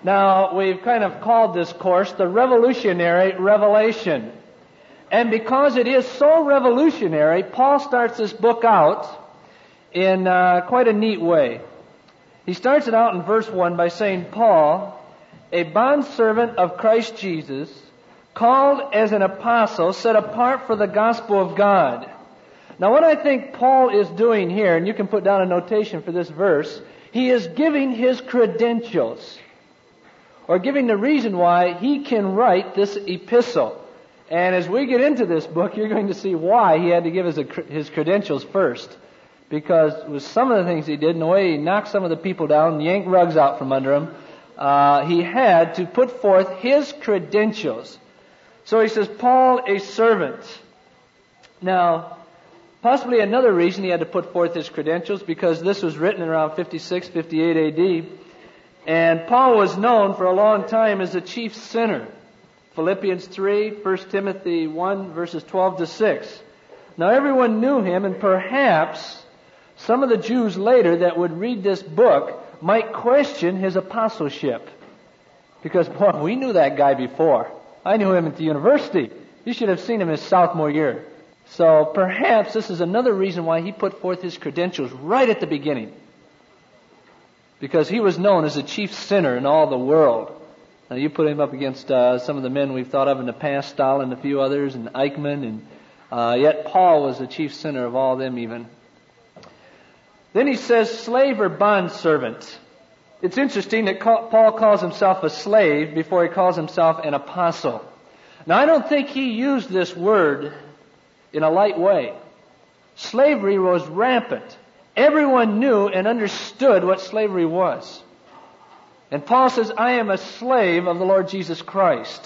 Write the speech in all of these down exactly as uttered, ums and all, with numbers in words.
Now, we've kind of called this course the Revolutionary Revelation. And because it is so revolutionary, Paul starts this book out in uh, quite a neat way. He starts it out in verse one by saying, Paul, a bondservant of Christ Jesus, called as an apostle, set apart for the gospel of God. Now what I think Paul is doing here, and you can put down a notation for this verse, he is giving his credentials, or giving the reason why he can write this epistle. And as we get into this book, you're going to see why he had to give his, his credentials first. Because with some of the things he did, and the way he knocked some of the people down, yanked rugs out from under him, uh, he had to put forth his credentials. So he says, Paul, a servant. Now, possibly another reason he had to put forth his credentials, because this was written around fifty-six, fifty-eight A D, and Paul was known for a long time as a chief sinner. Philippians three, First Timothy one, verses twelve to six. Now everyone knew him, and perhaps some of the Jews later that would read this book might question his apostleship. Because, boy, we knew that guy before. I knew him at the university. You should have seen him his sophomore year. So perhaps this is another reason why he put forth his credentials right at the beginning. Because he was known as a chief sinner in all the world. Now you put him up against uh, some of the men we've thought of in the past, Stalin and a few others, and Eichmann, and uh, yet Paul was the chief sinner of all them even. Then he says slave or bondservant. It's interesting that Paul calls himself a slave before he calls himself an apostle. Now I don't think he used this word in a light way. Slavery was rampant. Everyone knew and understood what slavery was. And Paul says, I am a slave of the Lord Jesus Christ.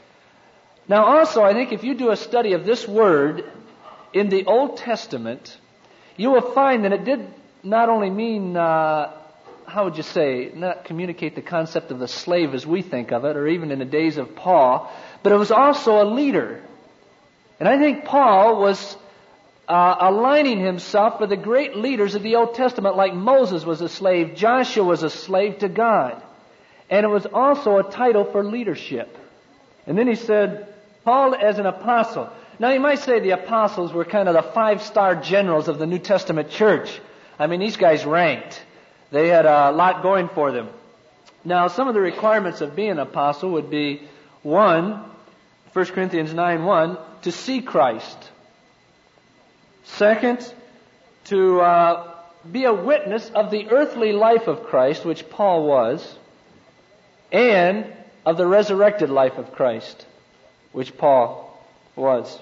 Now also, I think if you do a study of this word in the Old Testament, you will find that it did not only mean, uh, how would you say, not communicate the concept of the slave as we think of it, or even in the days of Paul, but it was also a leader. And I think Paul was uh, aligning himself with the great leaders of the Old Testament, like Moses was a slave, Joshua was a slave to God. And it was also a title for leadership. And then he said, Paul as an apostle. Now you might say the apostles were kind of the five-star generals of the New Testament church. I mean, these guys ranked. They had a lot going for them. Now, some of the requirements of being an apostle would be, one, First Corinthians nine one, to see Christ. Second, to uh, be a witness of the earthly life of Christ, which Paul was, and of the resurrected life of Christ, which Paul was.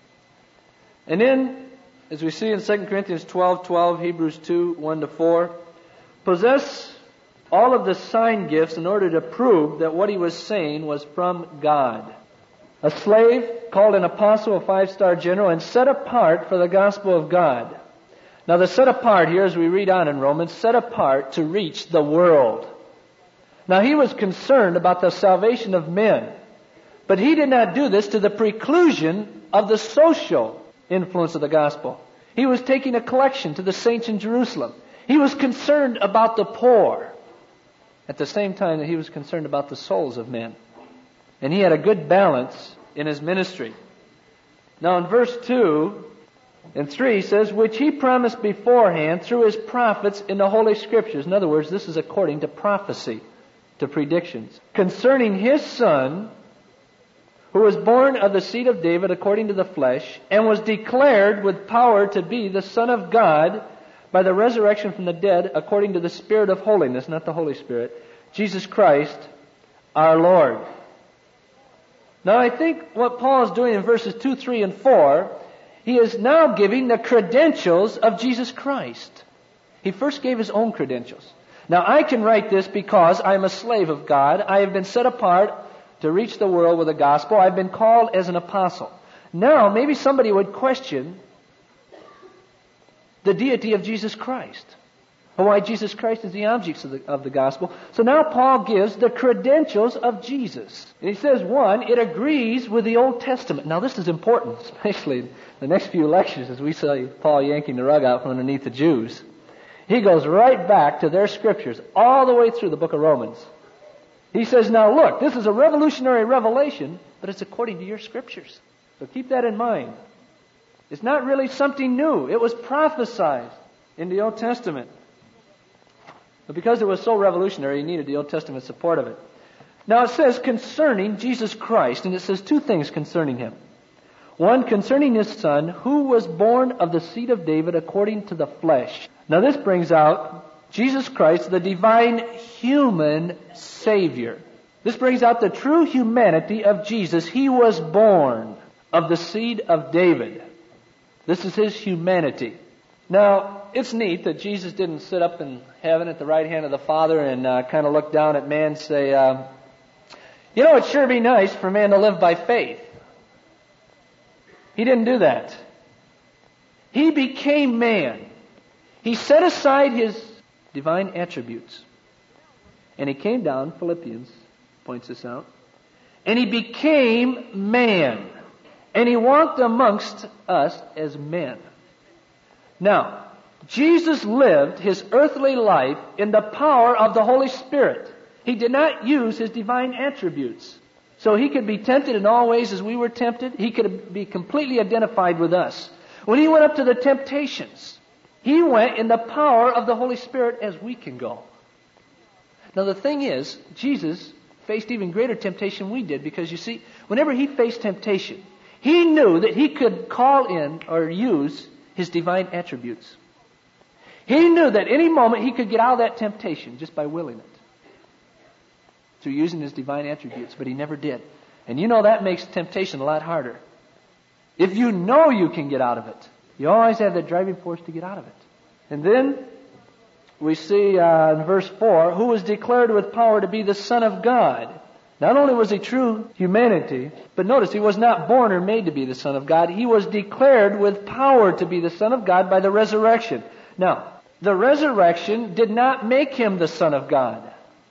And then, as we see in Second Corinthians twelve twelve, Hebrews two one to four, possess all of the sign gifts in order to prove that what he was saying was from God. A slave, called an apostle, a five-star general, and set apart for the gospel of God. Now the set apart here, as we read on in Romans, set apart to reach the world. Now he was concerned about the salvation of men, but he did not do this to the preclusion of the social influence of the gospel. He was taking a collection to the saints in Jerusalem. He was concerned about the poor, at the same time that he was concerned about the souls of men. And he had a good balance in his ministry. Now in verse two and three he says, which he promised beforehand through his prophets in the Holy Scriptures. In other words, this is according to prophecy, to predictions, concerning his Son, who was born of the seed of David according to the flesh, and was declared with power to be the Son of God by the resurrection from the dead according to the Spirit of holiness, not the Holy Spirit, Jesus Christ our Lord. Now I think what Paul is doing in verses two, three, and four, he is now giving the credentials of Jesus Christ. He first gave his own credentials. Now I can write this because I am a slave of God. I have been set apart to reach the world with the gospel. I've been called as an apostle. Now maybe somebody would question the deity of Jesus Christ, or why Jesus Christ is the object of the, of the gospel. So now Paul gives the credentials of Jesus. And he says, one, it agrees with the Old Testament. Now this is important, especially the next few lectures as we see Paul yanking the rug out from underneath the Jews. He goes right back to their scriptures, all the way through the book of Romans. He says, now look, this is a revolutionary revelation, but it's according to your scriptures. So keep that in mind. It's not really something new. It was prophesied in the Old Testament. But because it was so revolutionary, he needed the Old Testament support of it. Now it says concerning Jesus Christ, and it says two things concerning Him. One, concerning His Son, who was born of the seed of David according to the flesh. Now this brings out Jesus Christ, the divine human Savior. This brings out the true humanity of Jesus. He was born of the seed of David. This is His humanity. Now, it's neat that Jesus didn't sit up in heaven at the right hand of the Father and uh, kind of look down at man and say, uh, you know, it'd sure be nice for man to live by faith. He didn't do that. He became man. He set aside His divine attributes. And He came down, Philippians points this out, and He became man. And He walked amongst us as men. Now, Jesus lived His earthly life in the power of the Holy Spirit. He did not use His divine attributes. So He could be tempted in all ways as we were tempted. He could be completely identified with us. When He went up to the temptations, He went in the power of the Holy Spirit as we can go. Now the thing is, Jesus faced even greater temptation than we did, because you see, whenever He faced temptation, He knew that He could call in or use His divine attributes. He knew that any moment He could get out of that temptation just by willing it, through using His divine attributes, but He never did. And you know that makes temptation a lot harder. If you know you can get out of it, you always have that driving force to get out of it. And then we see uh, in verse four, who was declared with power to be the Son of God. Not only was He true humanity, but notice He was not born or made to be the Son of God. He was declared with power to be the Son of God by the resurrection. Now, the resurrection did not make Him the Son of God.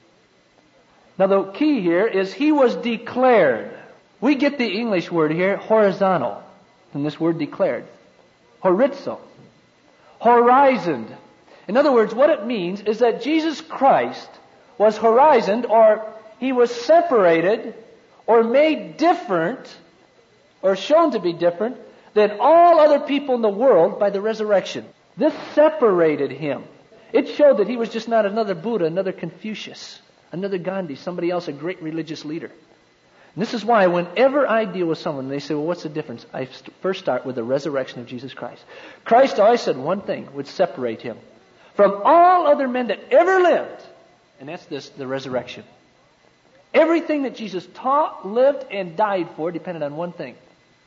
Now the key here is He was declared. We get the English word here, horizontal, from this word declared. Horizo. Horizoned. In other words, what it means is that Jesus Christ was horizoned, or He was separated or made different or shown to be different than all other people in the world by the resurrection. This separated Him. It showed that He was just not another Buddha, another Confucius, another Gandhi, somebody else, a great religious leader. And this is why whenever I deal with someone, they say, well, what's the difference? I st- first start with the resurrection of Jesus Christ. Christ always said one thing would separate Him from all other men that ever lived, and that's this, the resurrection. Everything that Jesus taught, lived, and died for depended on one thing.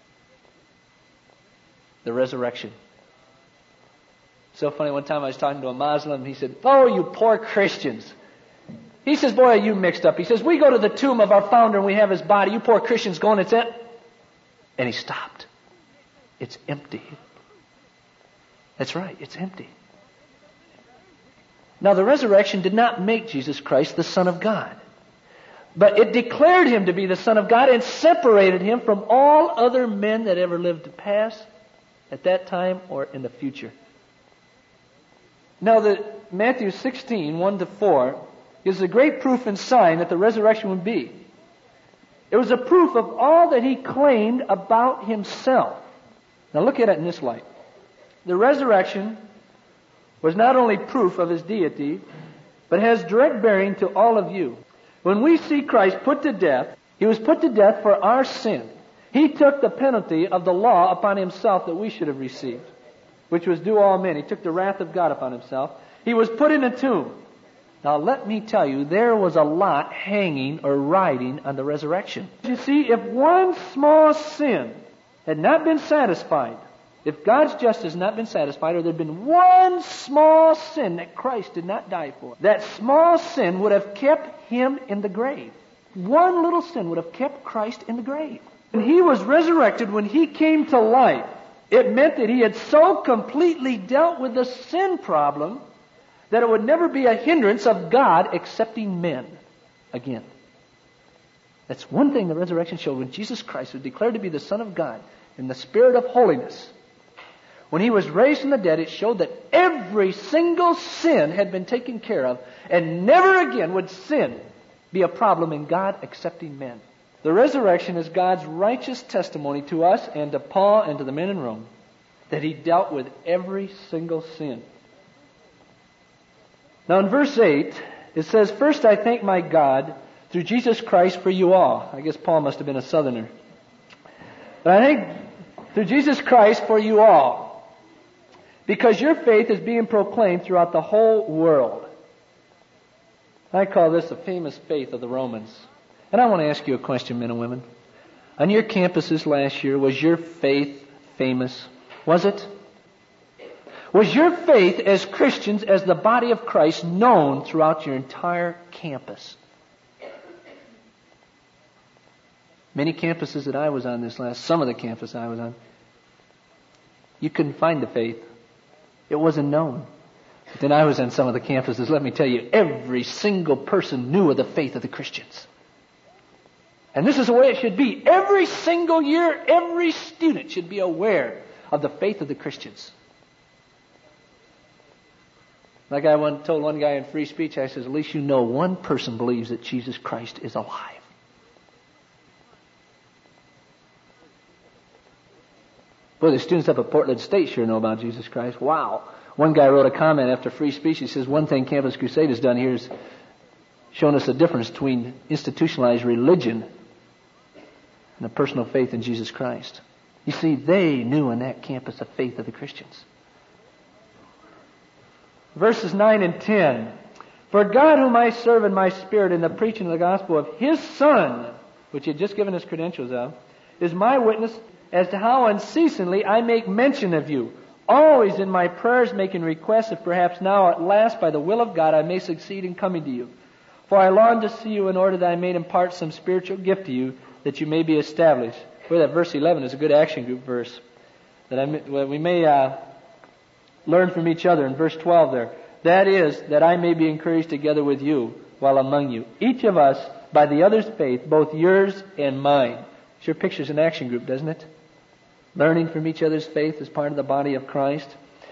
The resurrection. So funny, one time I was talking to a Muslim, he said, oh, you poor Christians. He says, boy, are you mixed up. He says, we go to the tomb of our founder and we have his body. You poor Christians going, it's it. And he stopped. It's empty. That's right, it's empty. Now the resurrection did not make Jesus Christ the Son of God. But it declared Him to be the Son of God and separated Him from all other men that ever lived to pass at that time or in the future. Now the Matthew sixteen, one to four, is a great proof and sign that the resurrection would be. It was a proof of all that He claimed about Himself. Now look at it in this light. The resurrection was not only proof of His deity, but has direct bearing to all of you. When we see Christ put to death, He was put to death for our sin. He took the penalty of the law upon Himself that we should have received, which was due all men. He took the wrath of God upon Himself. He was put in a tomb. Now let me tell you, there was a lot hanging or riding on the resurrection. You see, if one small sin had not been satisfied, if God's justice had not been satisfied, or there had been one small sin that Christ did not die for, that small sin would have kept Him in the grave. One little sin would have kept Christ in the grave. When He was resurrected, when He came to life, it meant that He had so completely dealt with the sin problem that it would never be a hindrance of God accepting men again. That's one thing the resurrection showed. When Jesus Christ was declared to be the Son of God in the Spirit of holiness, when He was raised from the dead, it showed that every single sin had been taken care of, and never again would sin be a problem in God accepting men. The resurrection is God's righteous testimony to us and to Paul and to the men in Rome that he dealt with every single sin. Now in verse eight, it says, "First I thank my God through Jesus Christ for you all." I guess Paul must have been a southerner. "But I thank through Jesus Christ for you all, because your faith is being proclaimed throughout the whole world." I call this the famous faith of the Romans. And I want to ask you a question, men and women. On your campuses last year, was your faith famous? Was it? Was your faith as Christians, as the body of Christ, known throughout your entire campus? Many campuses that I was on this last, some of the campuses I was on, you couldn't find the faith. It wasn't known. But then I was on some of the campuses, let me tell you, every single person knew of the faith of the Christians. And this is the way it should be. Every single year, every student should be aware of the faith of the Christians. Like I one, told one guy in free speech, I says, at least you know one person believes that Jesus Christ is alive. Boy, the students up at Portland State sure know about Jesus Christ. Wow. One guy wrote a comment after free speech. He says, one thing Campus Crusade has done here is shown us the difference between institutionalized religion and a personal faith in Jesus Christ. You see, they knew in that campus the faith of the Christians. Verses nine and ten. "For God whom I serve in my spirit in the preaching of the gospel of His Son," which He had just given us credentials of, "is my witness as to how unceasingly I make mention of you, always in my prayers making requests, if perhaps now at last by the will of God I may succeed in coming to you. For I long to see you in order that I may impart some spiritual gift to you, that you may be established." Boy, that verse eleven is a good action group verse that I, well, we may uh, learn from each other in verse twelve there. "That is, that I may be encouraged together with you while among you, each of us by the other's faith, both yours and mine." Sure pictures an action group, doesn't it? Learning from each other's faith as part of the body of Christ.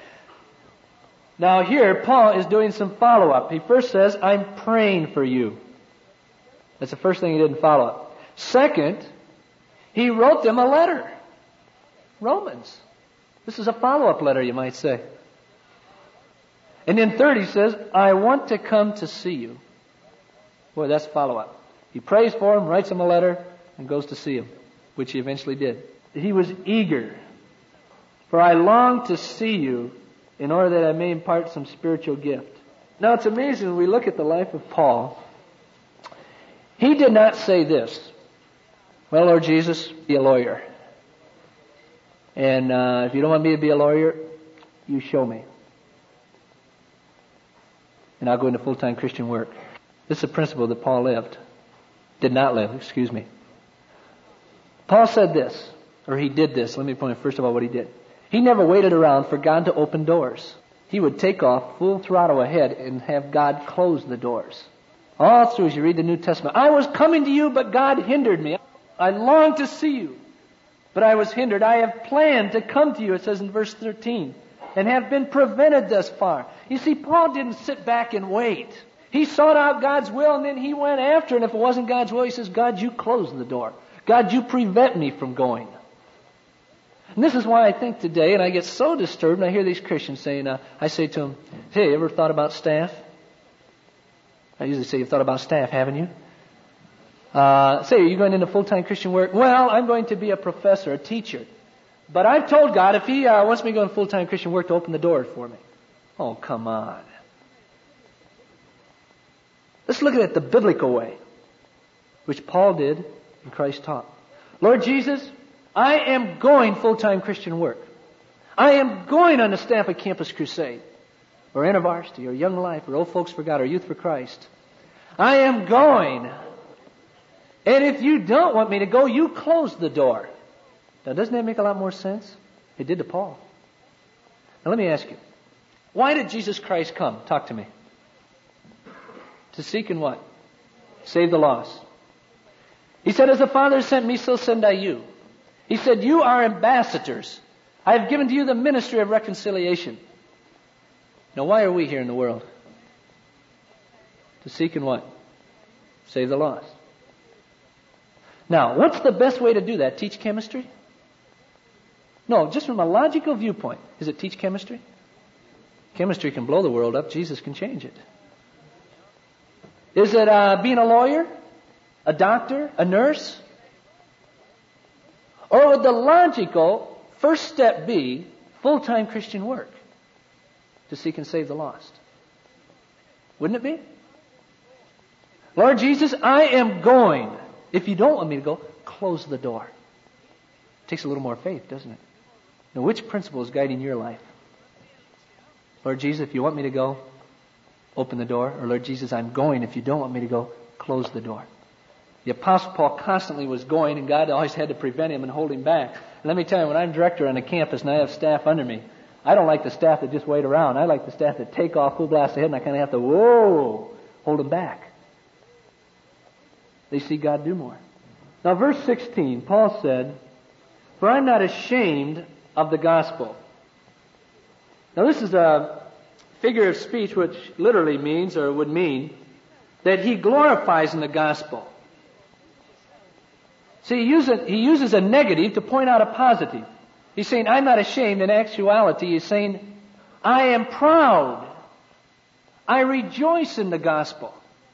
Now here, Paul is doing some follow-up. He first says, "I'm praying for you." That's the first thing he didn't follow up. Second, he wrote them a letter. Romans. This is a follow-up letter, you might say. And then third, he says, "I want to come to see you." Boy, that's follow-up. He prays for him, writes him a letter, and goes to see him, which he eventually did. He was eager. "For I long to see you in order that I may impart some spiritual gift." Now it's amazing when we look at the life of Paul. He did not say this, "Well, Lord Jesus, be a lawyer. And uh, if you don't want me to be a lawyer, you show me. And I'll go into full-time Christian work." This is a principle that Paul lived. Did not live, excuse me. Paul said this, or he did this. Let me point out first of all what he did. He never waited around for God to open doors. He would take off full throttle ahead and have God close the doors. All through as you read the New Testament, "I was coming to you, but God hindered me. I longed to see you, but I was hindered. I have planned to come to you," it says in verse thirteen, "and have been prevented thus far." You see, Paul didn't sit back and wait. He sought out God's will, and then he went after it. And if it wasn't God's will, he says, "God, you close the door. God, you prevent me from going." And this is why I think today, and I get so disturbed, and I hear these Christians saying, uh, I say to them, "Hey, you ever thought about staff?" I usually say, "You've thought about staff, haven't you?" Uh, say, "Are you going into full-time Christian work?" "Well, I'm going to be a professor, a teacher. But I've told God if He uh, wants me to go into full-time Christian work to open the doors for me." Oh, come on. Let's look at it the biblical way, which Paul did and Christ taught. "Lord Jesus, I am going full-time Christian work. I am going on the staff of Campus Crusade, or InterVarsity, or Young Life, or Old Folks for God, or Youth for Christ. I am going. And if you don't want me to go, you close the door." Now, doesn't that make a lot more sense? It did to Paul. Now, let me ask you, why did Jesus Christ come? Talk to me. To seek and what? Save the lost. He said, "As the Father sent me, so send I you." He said, "You are ambassadors. I have given to you the ministry of reconciliation." Now, why are we here in the world? To seek and what? Save the lost. Now, what's the best way to do that? Teach chemistry? No, just from a logical viewpoint. Is it teach chemistry? Chemistry can blow the world up. Jesus can change it. Is it uh, being a lawyer? A doctor? A nurse? Or would the logical first step be full-time Christian work to seek and save the lost? Wouldn't it be? Lord Jesus, I am going. If you don't want me to go, close the door. It takes a little more faith, doesn't it? Now, which principle is guiding your life? Lord Jesus, if you want me to go, open the door. Or Lord Jesus, I'm going. If you don't want me to go, close the door. The Apostle Paul constantly was going, and God always had to prevent him and hold him back. And let me tell you, when I'm director on a campus and I have staff under me, I don't like the staff that just wait around. I like the staff that take off full blast ahead, and I kind of have to, whoa, hold them back. They see God do more. Now, verse sixteen, Paul said, "For I'm not ashamed of the gospel." Now, this is a figure of speech which literally means, or would mean, that he glorifies in the gospel. See, he uses, he uses a negative to point out a positive. He's saying, I'm not ashamed. In actuality, he's saying, I am proud. I rejoice in the gospel.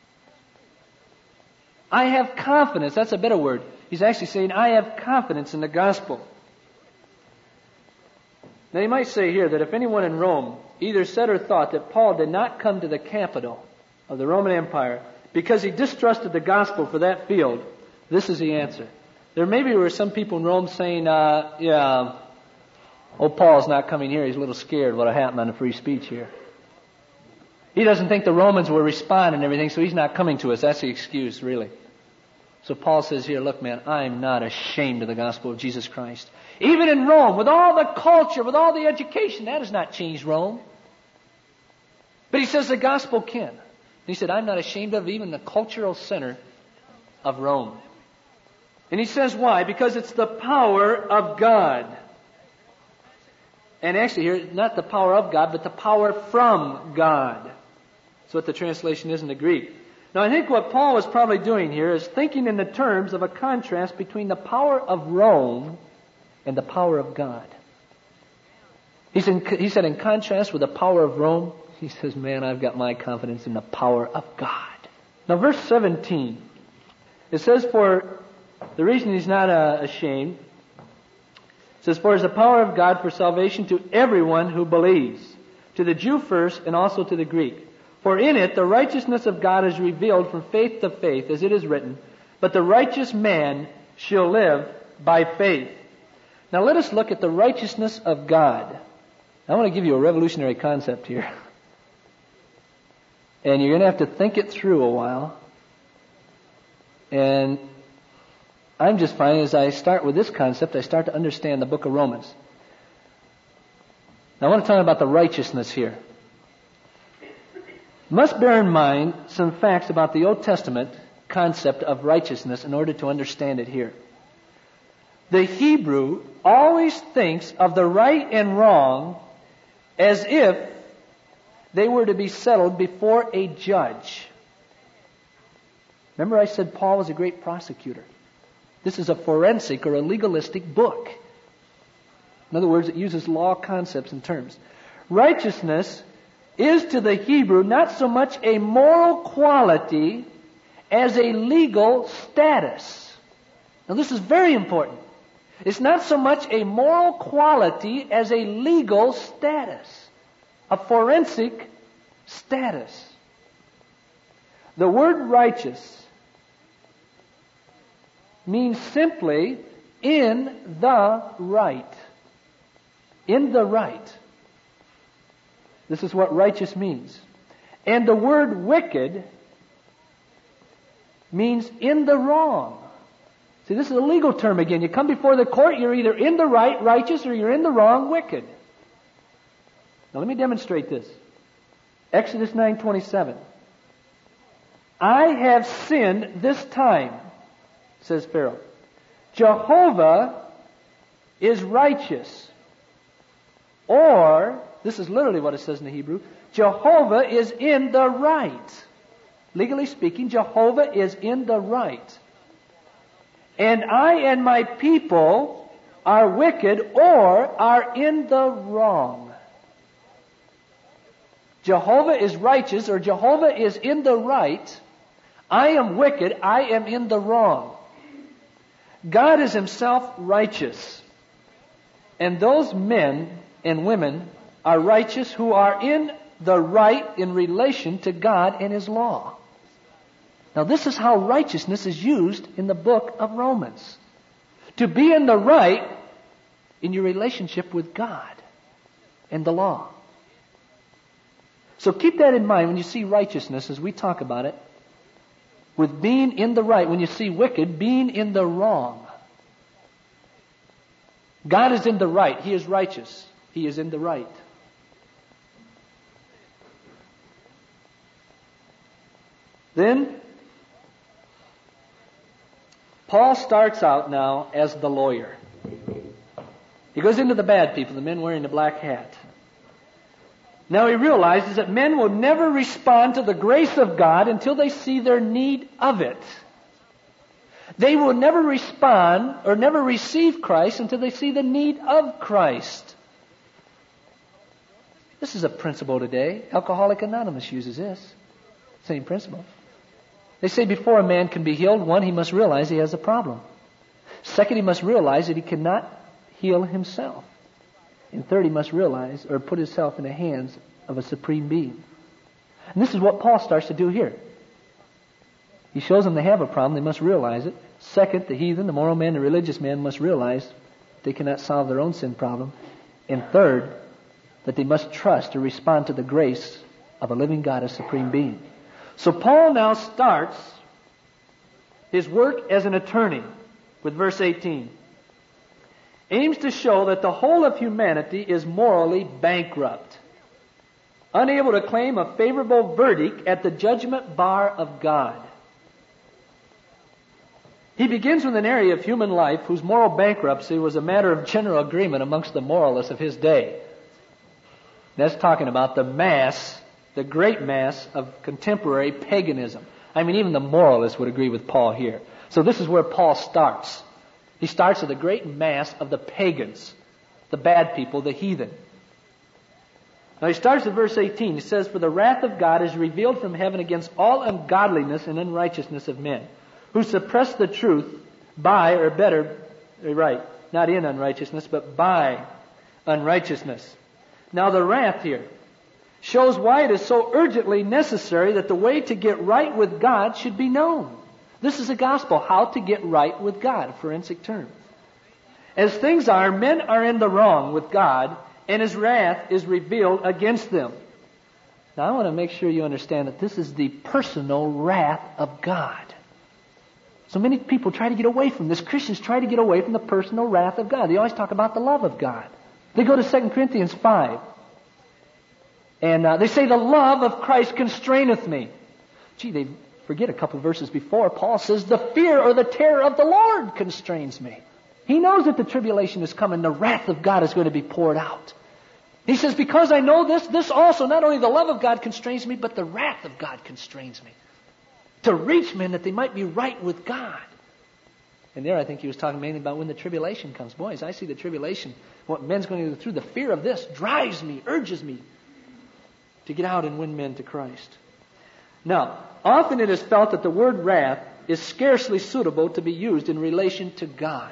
I have confidence. That's a better word. He's actually saying, I have confidence in the gospel. Now, you might say here that if anyone in Rome either said or thought that Paul did not come to the capital of the Roman Empire because he distrusted the gospel for that field, this is the answer. There maybe were some people in Rome saying, uh, yeah, oh, Paul's not coming here. He's a little scared what'll happen on the free speech here. He doesn't think the Romans will respond and everything, so he's not coming to us. That's the excuse, really. So Paul says here, look, man, I'm not ashamed of the gospel of Jesus Christ. Even in Rome, with all the culture, with all the education, that has not changed Rome. But he says the gospel can. And he said, I'm not ashamed of even the cultural center of Rome. And he says why? Because it's the power of God. And actually here, not the power of God, but the power from God. That's what the translation is in the Greek. Now I think what Paul was probably doing here is thinking in the terms of a contrast between the power of Rome and the power of God. He's in, he said in contrast with the power of Rome, he says, man, I've got my confidence in the power of God. Now verse seventeen, it says, for the reason he's not uh, ashamed, it says, for it's the power of God for salvation to everyone who believes, to the Jew first and also to the Greek. For in it the righteousness of God is revealed from faith to faith, as it is written, but the righteous man shall live by faith. Now let us look at the righteousness of God. I want to give you a revolutionary concept here. And you're going to have to think it through a while. And I'm just finding as I start with this concept, I start to understand the book of Romans. Now I want to talk about the righteousness here. You must bear in mind some facts about the Old Testament concept of righteousness in order to understand it here. The Hebrew always thinks of the right and wrong as if they were to be settled before a judge. Remember I said Paul was a great prosecutor. This is a forensic or a legalistic book. In other words, it uses law concepts and terms. Righteousness is to the Hebrew not so much a moral quality as a legal status. Now this is very important. It's not so much a moral quality as a legal status, a forensic status. The word righteous means simply in the right. In the right. This is what righteous means. And the word wicked means in the wrong. See, this is a legal term again. You come before the court, you're either in the right, righteous, or you're in the wrong, wicked. Now let me demonstrate this. Exodus nine twenty-seven. I have sinned this time, says Pharaoh. Jehovah is righteous. Or, this is literally what it says in the Hebrew, Jehovah is in the right. legally speaking, Jehovah is in the right. And I and my people are wicked or are in the wrong. Jehovah is righteous or Jehovah is in the right. I am wicked. I am in the wrong. God is Himself righteous. And those men and women are righteous who are in the right in relation to God and His law. Now this is how righteousness is used in the book of Romans. To be in the right in your relationship with God and the law. So keep that in mind when you see righteousness as we talk about it. With being in the right, when you see wicked, being in the wrong. God is in the right. He is righteous. He is in the right. Then, Paul starts out now as the lawyer. He goes into the bad people, the men wearing the black hat. Now he realizes that men will never respond to the grace of God until they see their need of it. They will never respond or never receive Christ until they see the need of Christ. This is a principle today. Alcoholics Anonymous uses this. Same principle. They say before a man can be healed, one, he must realize he has a problem. Second, he must realize that he cannot heal himself. And third, he must realize or put himself in the hands of a supreme being. And this is what Paul starts to do here. He shows them they have a problem, they must realize it. Second, the heathen, the moral man, the religious man must realize they cannot solve their own sin problem. And third, that they must trust or respond to the grace of a living God, a supreme being. So Paul now starts his work as an attorney with verse eighteen. Aims to show that the whole of humanity is morally bankrupt, unable to claim a favorable verdict at the judgment bar of God. He begins with an area of human life whose moral bankruptcy was a matter of general agreement amongst the moralists of his day. That's talking about the mass, the great mass of contemporary paganism. I mean, even the moralists would agree with Paul here. So this is where Paul starts. He starts with the great mass of the pagans, the bad people, the heathen. Now he starts at verse eighteen. He says, "For the wrath of God is revealed from heaven against all ungodliness and unrighteousness of men, who suppress the truth by, or better, right, not in unrighteousness, but by unrighteousness." Now the wrath here shows why it is so urgently necessary that the way to get right with God should be known. This is the gospel, how to get right with God, forensic term. As things are, men are in the wrong with God, and His wrath is revealed against them. Now I want to make sure you understand that this is the personal wrath of God. So many people try to get away from this. Christians try to get away from the personal wrath of God. They always talk about the love of God. They go to Second Corinthians five. And uh, they say, "The love of Christ constraineth me." Gee, they forget a couple verses before. Paul says, "The fear or the terror of the Lord constrains me." He knows that the tribulation is coming. The wrath of God is going to be poured out. He says, "Because I know this, this also, not only the love of God constrains me, but the wrath of God constrains me." To reach men that they might be right with God. And there I think he was talking mainly about when the tribulation comes. Boys, I see the tribulation. What men's going to go through, the fear of this drives me, urges me to get out and win men to Christ. Now, often it is felt that the word wrath is scarcely suitable to be used in relation to God.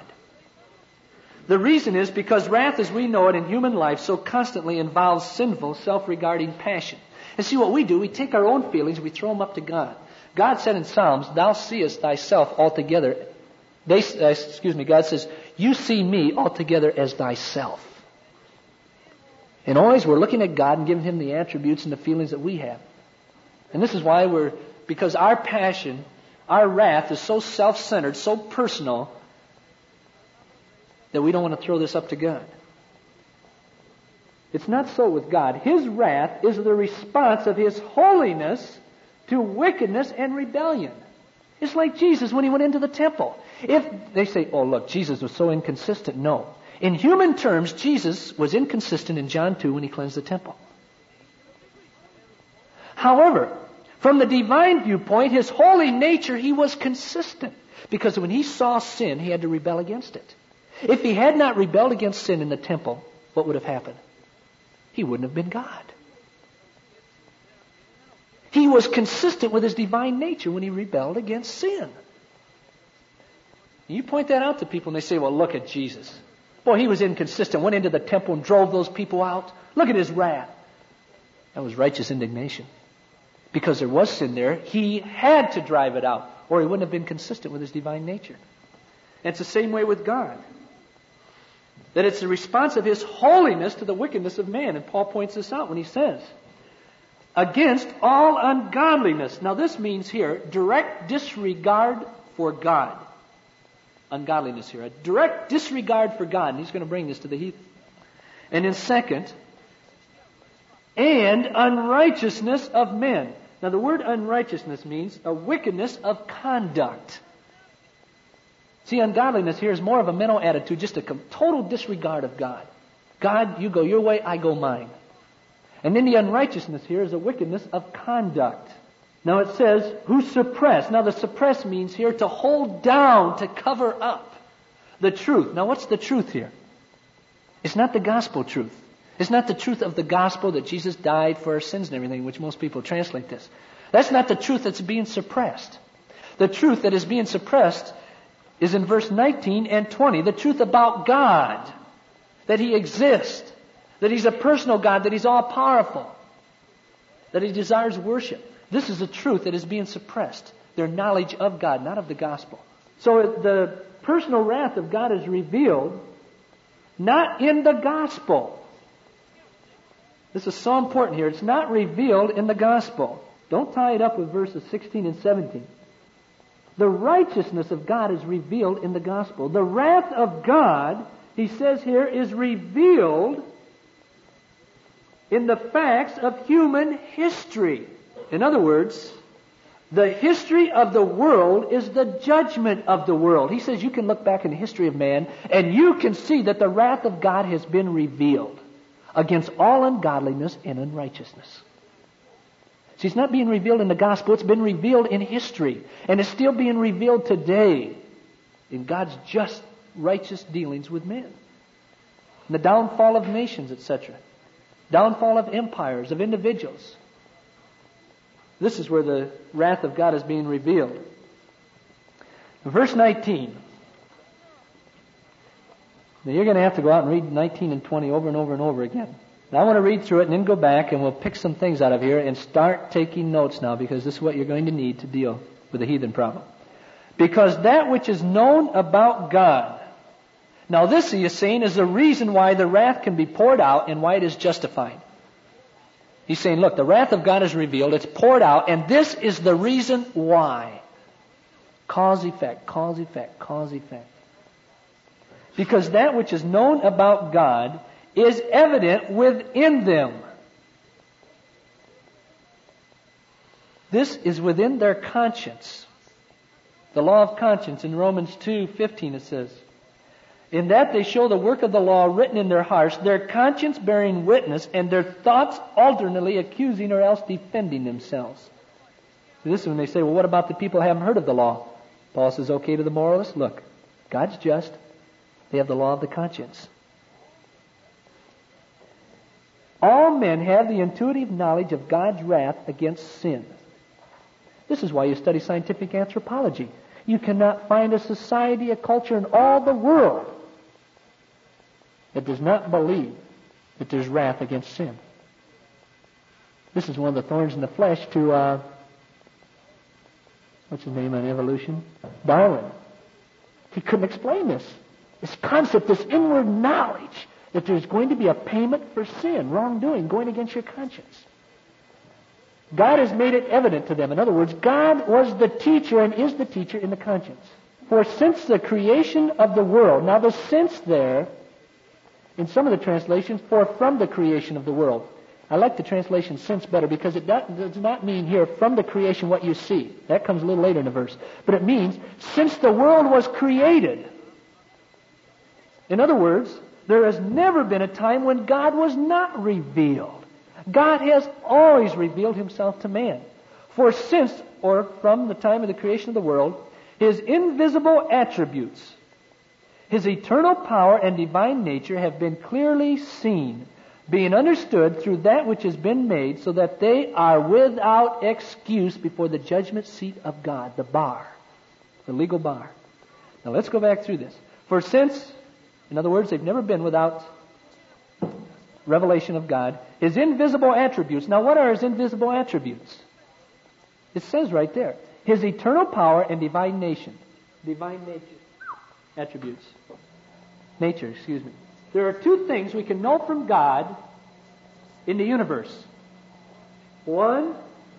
The reason is because wrath as we know it in human life so constantly involves sinful, self-regarding passion. And see what we do, we take our own feelings, we throw them up to God. God said in Psalms, "Thou seest thyself altogether." They, uh, excuse me, God says, "You see me altogether as thyself." And always we're looking at God and giving Him the attributes and the feelings that we have. And this is why we're, because our passion, our wrath is so self-centered, so personal, that we don't want to throw this up to God. It's not so with God. His wrath is the response of His holiness to wickedness and rebellion. It's like Jesus when He went into the temple. If they say, "Oh, look, Jesus was so inconsistent." No. In human terms, Jesus was inconsistent in John two when He cleansed the temple. However, From the divine viewpoint, his holy nature, he was consistent. Because when he saw sin, he had to rebel against it. If he had not rebelled against sin in the temple, what would have happened? He wouldn't have been God. He was consistent with his divine nature when he rebelled against sin. You point that out to people and they say, well, look at Jesus. Boy, he was inconsistent, went into the temple and drove those people out. Look at his wrath. That was righteous indignation. Because there was sin there, he had to drive it out, or he wouldn't have been consistent with his divine nature. And it's the same way with God. That it's the response of his holiness to the wickedness of man. And Paul points this out when he says, against all ungodliness. Now this means here, direct disregard for God. Ungodliness here. A direct disregard for God. And he's going to bring this to the heathen. And then second, and unrighteousness of men. Now the word unrighteousness means a wickedness of conduct. See, ungodliness here is more of a mental attitude, just a total disregard of God. God, you go your way, I go mine. And then the unrighteousness here is a wickedness of conduct. Now it says, who suppress. Now the suppress means here to hold down, to cover up the truth. Now what's the truth here? It's not the gospel truth. It's not the truth of the gospel that Jesus died for our sins and everything, which most people translate this. That's not the truth that's being suppressed. The truth that is being suppressed is in verse nineteen and twenty. The truth about God. That He exists. That He's a personal God. That He's all-powerful. That He desires worship. This is the truth that is being suppressed. Their knowledge of God, not of the gospel. So the personal wrath of God is revealed not in the gospel. This is so important here. It's not revealed in the gospel. Don't tie it up with verses sixteen and seventeen. The righteousness of God is revealed in the gospel. The wrath of God, he says here, is revealed in the facts of human history. In other words, the history of the world is the judgment of the world. He says you can look back in the history of man and you can see that the wrath of God has been revealed against all ungodliness and unrighteousness. See, it's not being revealed in the gospel. It's been revealed in history. And it's still being revealed today in God's just, righteous dealings with men. And the downfall of nations, et cetera. Downfall of empires, of individuals. This is where the wrath of God is being revealed. Verse nineteen. Now you're going to have to go out and read nineteen and twenty over and over and over again. Now I want to read through it and then go back and we'll pick some things out of here and start taking notes now, because this is what you're going to need to deal with the heathen problem. Because that which is known about God. Now this, he is saying, is the reason why the wrath can be poured out and why it is justified. He's saying, look, the wrath of God is revealed, it's poured out, and this is the reason why. Cause, effect, cause, effect, cause, effect. Because that which is known about God is evident within them. This is within their conscience. The law of conscience in Romans two fifteen it says, in that they show the work of the law written in their hearts, their conscience bearing witness, and their thoughts alternately accusing or else defending themselves. So this is when they say, well, what about the people who haven't heard of the law? Paul says, okay, to the moralists, look, God's just. They have the law of the conscience. All men have the intuitive knowledge of God's wrath against sin. This is why you study scientific anthropology. You cannot find a society, a culture in all the world that does not believe that there's wrath against sin. This is one of the thorns in the flesh to, uh, what's his name on evolution? Darwin. He couldn't explain this. This concept, this inward knowledge that there's going to be a payment for sin, wrongdoing, going against your conscience. God has made it evident to them. In other words, God was the teacher and is the teacher in the conscience. For since the creation of the world, now the since there, in some of the translations, for from the creation of the world. I like the translation since better because it does not mean here from the creation what you see. That comes a little later in the verse. But it means since the world was created. In other words, there has never been a time when God was not revealed. God has always revealed Himself to man. For since, or from the time of the creation of the world, His invisible attributes, His eternal power and divine nature have been clearly seen, being understood through that which has been made, so that they are without excuse before the judgment seat of God, the bar, the legal bar. Now let's go back through this. For since, in other words, they've never been without revelation of God, His invisible attributes. Now what are His invisible attributes? It says right there, His eternal power and divine nation. Divine nature. Attributes. Nature, excuse me. There are two things we can know from God in the universe. One,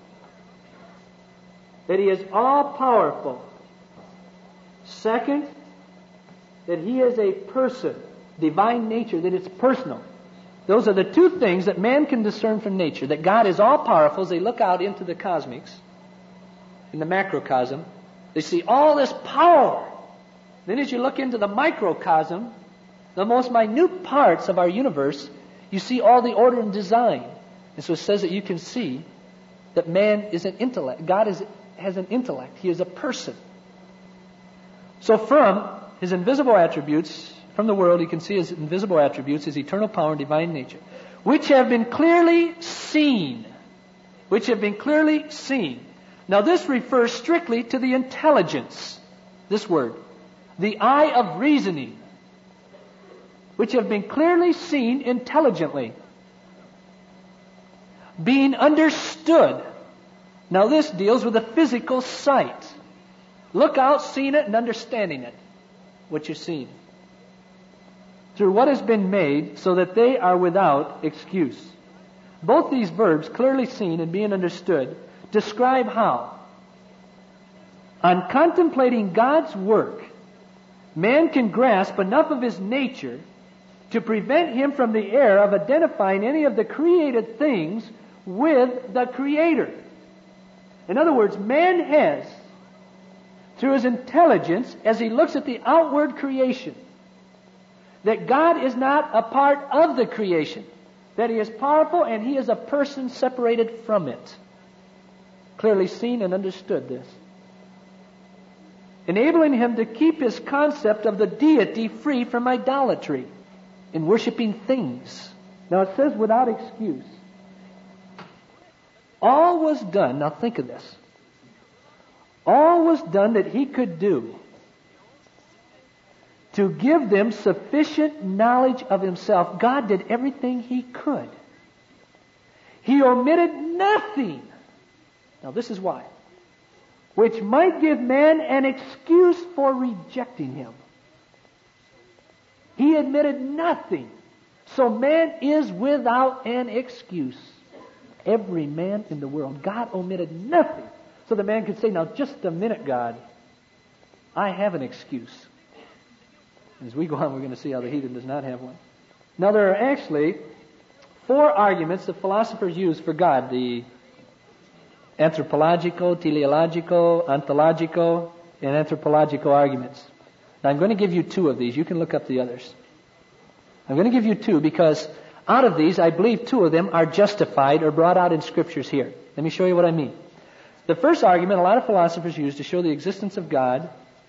that He is all-powerful. Second, that He is a person, divine nature, that it's personal. Those are the two things that man can discern from nature, that God is all-powerful. As they look out into the cosmics, in the macrocosm, they see all this power. Then as you look into the microcosm, the most minute parts of our universe, you see all the order and design. And so it says that you can see that man is an intellect. God is, has an intellect. He is a person. So from His invisible attributes, from the world, you can see His invisible attributes, His eternal power and divine nature, which have been clearly seen. Which have been clearly seen. Now this refers strictly to the intelligence, this word, the eye of reasoning, which have been clearly seen intelligently, being understood. Now this deals with the physical sight. Look out, seeing it and understanding it, what you're seeing. Through what has been made, so that they are without excuse. Both these verbs, clearly seen and being understood, describe how, on contemplating God's work, man can grasp enough of His nature to prevent him from the error of identifying any of the created things with the Creator. In other words, man has, through his intelligence, as he looks at the outward creation, that God is not a part of the creation, that He is powerful and He is a person separated from it. Clearly seen and understood this. Enabling him to keep his concept of the deity free from idolatry in worshiping things. Now it says without excuse. All was done, now think of this. All was done that He could do to give them sufficient knowledge of Himself. God did everything He could. He omitted nothing. Now this is why. Which might give man an excuse for rejecting Him. He admitted nothing. So man is without an excuse. Every man in the world. God omitted nothing. So the man could say, now just a minute, God. I have an excuse. As we go on, we're going to see how the heathen does not have one. Now there are actually four arguments that philosophers use for God. The anthropological, teleological, ontological, and anthropological arguments. Now I'm going to give you two of these. You can look up the others. I'm going to give you two because out of these, I believe two of them are justified or brought out in Scriptures here. Let me show you what I mean. The first argument a lot of philosophers use to show the existence of God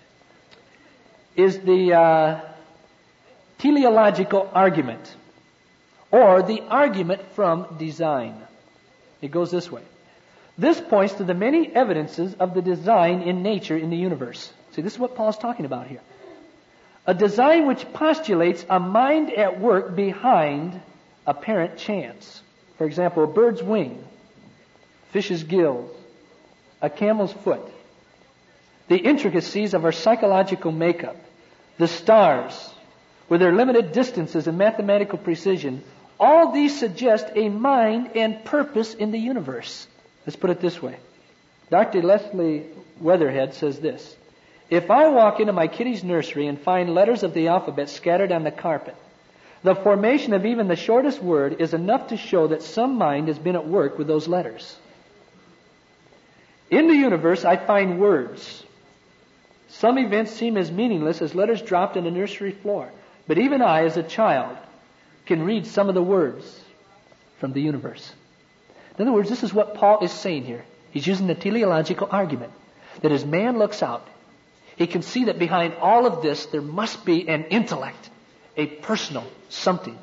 is the uh, teleological argument, or the argument from design. It goes this way. This points to the many evidences of the design in nature in the universe. See, this is what Paul's talking about here. A design which postulates a mind at work behind apparent chance. For example, a bird's wing, fish's gills, a camel's foot, the intricacies of our psychological makeup, the stars, with their limited distances and mathematical precision, all these suggest a mind and purpose in the universe. Let's put it this way. Doctor Leslie Weatherhead says this. If I walk into my kiddie's nursery and find letters of the alphabet scattered on the carpet, the formation of even the shortest word is enough to show that some mind has been at work with those letters. In the universe, I find words. Some events seem as meaningless as letters dropped on a nursery floor. But even I, as a child, can read some of the words from the universe. In other words, this is what Paul is saying here. He's using the teleological argument that as man looks out, he can see that behind all of this there must be an intellect, a personal something.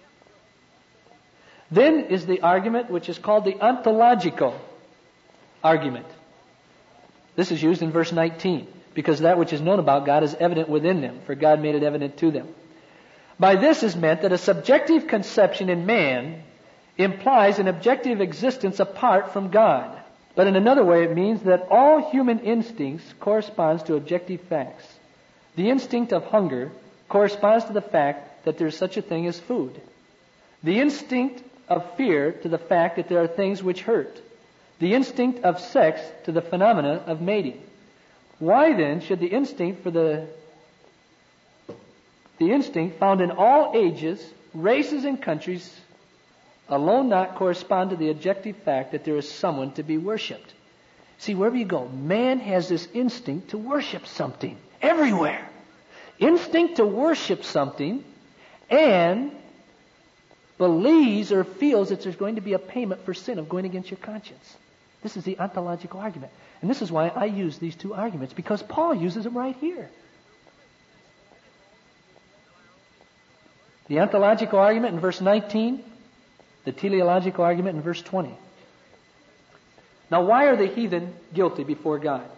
Then is the argument which is called the ontological argument. This is used in verse nineteen, because that which is known about God is evident within them, for God made it evident to them. By this is meant that a subjective conception in man implies an objective existence apart from God. But in another way, it means that all human instincts corresponds to objective facts. The instinct of hunger corresponds to the fact that there is such a thing as food. The instinct of fear to the fact that there are things which hurt. The instinct of sex to the phenomena of mating. Why then should the instinct for the the instinct found in all ages, races, and countries alone not correspond to the objective fact that there is someone to be worshipped? See, wherever you go, man has this instinct to worship something. Everywhere. Instinct to worship something, and believes or feels that there's going to be a payment for sin of going against your conscience. This is the ontological argument. And this is why I use these two arguments, because Paul uses them right here. The ontological argument in verse nineteen, the teleological argument in verse twenty. Now, why are the heathen guilty before God?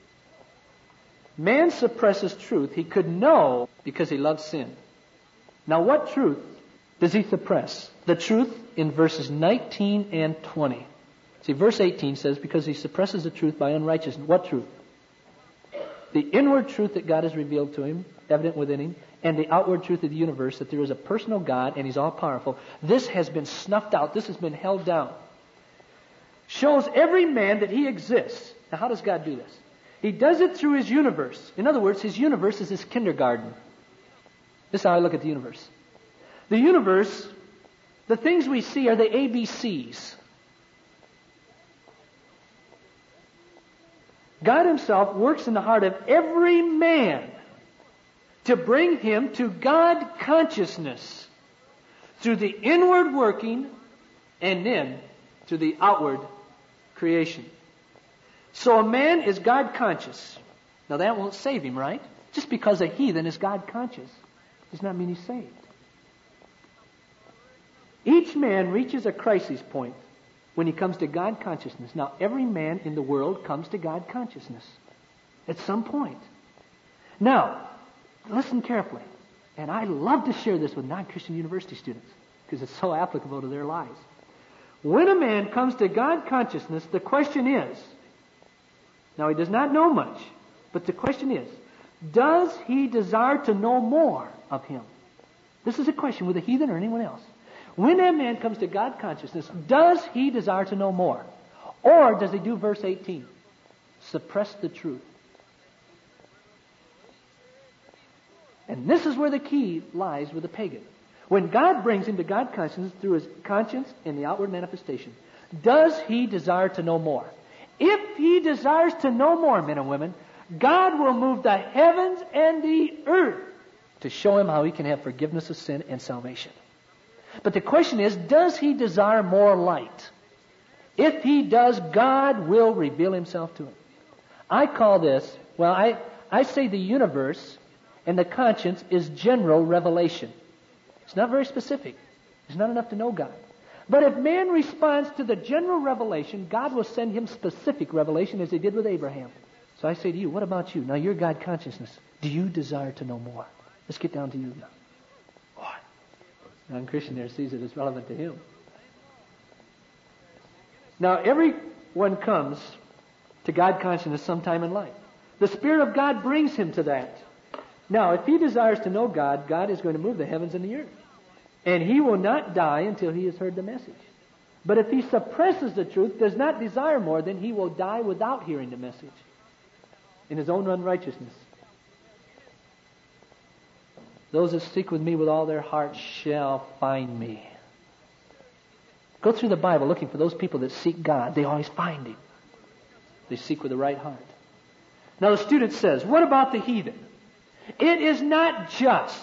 Man suppresses truth he could know because he loves sin. Now, what truth does he suppress? The truth in verses nineteen and twenty. See, verse eighteen says, because he suppresses the truth by unrighteousness. What truth? The inward truth that God has revealed to him, evident within him, and the outward truth of the universe, that there is a personal God and he's all-powerful. This has been snuffed out. This has been held down. Shows every man that he exists. Now, how does God do this? He does it through his universe. In other words, his universe is his kindergarten. This is how I look at the universe. The universe, the things we see are the A B Cs. God himself works in the heart of every man to bring him to God consciousness through the inward working and then to the outward creation. So a man is God conscious. Now that won't save him, right? Just because a heathen is God conscious does not mean he's saved. Each man reaches a crisis point when he comes to God consciousness. Now, every man in the world comes to God consciousness at some point. Now, listen carefully. And I love to share this with non-Christian university students because it's so applicable to their lives. When a man comes to God consciousness, the question is, now he does not know much, but the question is, does he desire to know more of him? This is a question with a heathen or anyone else. When that man comes to God consciousness, does he desire to know more? Or does he do verse eighteen? Suppress the truth. And this is where the key lies with the pagan. When God brings him to God consciousness through his conscience and the outward manifestation, does he desire to know more? If he desires to know more, men and women, God will move the heavens and the earth to show him how he can have forgiveness of sin and salvation. But the question is, does he desire more light? If he does, God will reveal himself to him. I call this, well, I, I say the universe and the conscience is general revelation. It's not very specific. It's not enough to know God. But if man responds to the general revelation, God will send him specific revelation as he did with Abraham. So I say to you, what about you? Now you're God consciousness. Do you desire to know more? Let's get down to you now. Non-Christian there sees it as relevant to him. Now, everyone comes to God consciousness sometime in life. The Spirit of God brings him to that. Now, if he desires to know God, God is going to move the heavens and the earth. And he will not die until he has heard the message. But if he suppresses the truth, does not desire more, then he will die without hearing the message in his own unrighteousness. Those that seek with me with all their heart shall find me. Go through the Bible looking for those people that seek God. They always find him. They seek with the right heart. Now the student says, what about the heathen? It is not just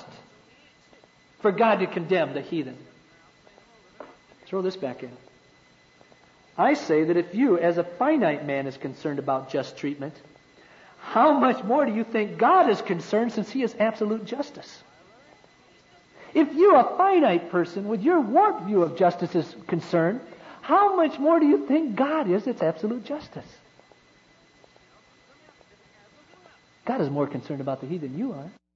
for God to condemn the heathen. Throw this back in. I say that if you, as a finite man, is concerned about just treatment, how much more do you think God is concerned, since He is absolute justice? If you, a finite person, with your warped view of justice is concerned, how much more do you think God is its absolute justice? God is more concerned about the heathen than you are.